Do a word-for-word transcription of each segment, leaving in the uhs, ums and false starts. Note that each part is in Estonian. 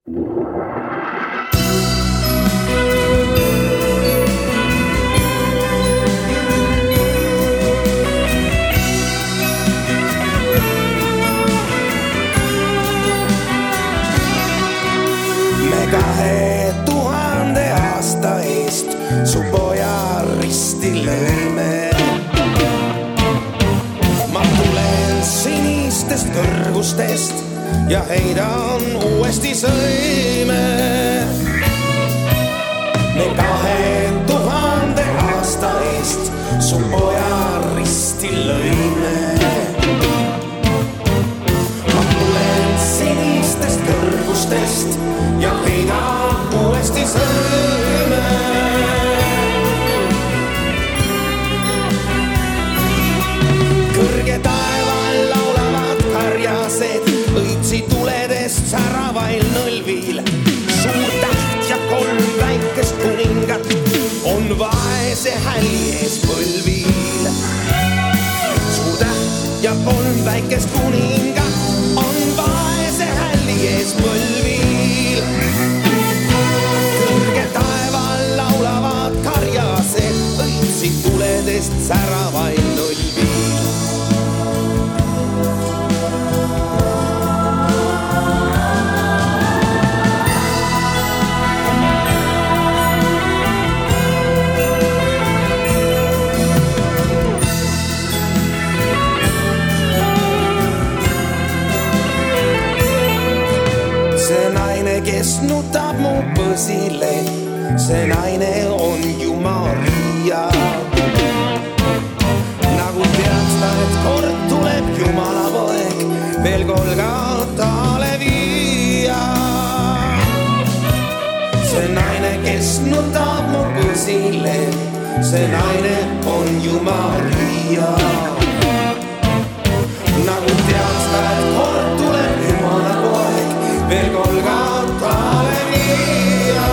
Kahe tuhande aasta eest su poja risti lõime. Ma tulen sinistest kõrgustest ja heidan uuesti sõime. Me kahe tuhande aasta eest su poja risti lõime. Ma tulen sinistest kõrgustest ja heidan uuesti sõime. Kõrge taeval laulavad karjased, õitsi tuledest säravail nõlvil. Suur täht ja kolm väikest kuningat on vaese hälli ees põlvil. Suur täht ja kolm väikest kuningat on vaese hälli ees põlvil. Kõrge taeval laulavad karjased, õitsi tuledest säravail nõlvil. See naine, kes nutab mu põsile, see naine on ju Maria. Nagu teaks ta, et kord tuleb Jumala poeg veel Golgatale viia. See naine, kes nutab mu põsile, see naine on ju Maria. Nagu teaks ta, et kord tuleb Jumala poeg veel Golgatale viia.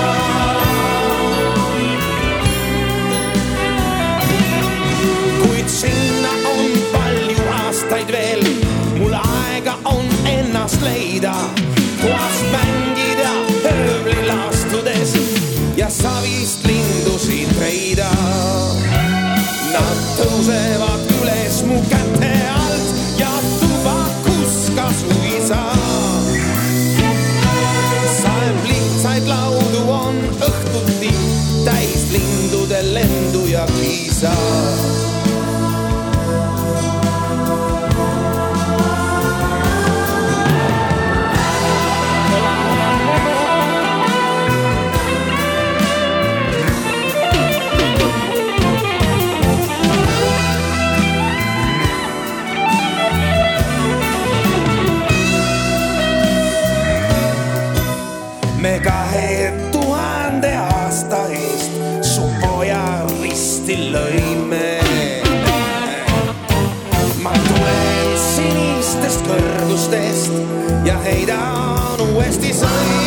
Kuid sinna on palju aastaid veel, mul aega on ennast leida, toast mängida höövlil astudes ja savist lindusid reida. Nad tõusevad üles mu käte alt ja tubakuska suisa. Lihtsaid laudu on õhtuti täis lindude lendu ja kiisa. Me kahe tuhande aasta eest su poja risti lõime. Ma tulen sinistest kõrgustest ja heidan uuesti sõime.